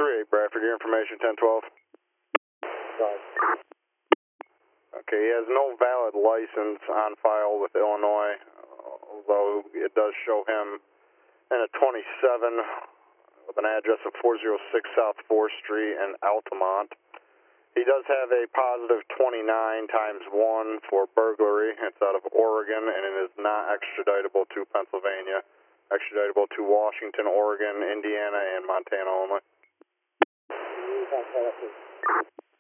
38, Bradford, your information, 1012. Okay, he has no valid license on file with Illinois, although it does show him in a 27 with an address of 406 South 4th Street in Altamont. He does have a positive 29 times 1 for burglary. It's out of Oregon, and it is not extraditable to Pennsylvania. Extraditable to Washington, Oregon, Indiana, and Montana only.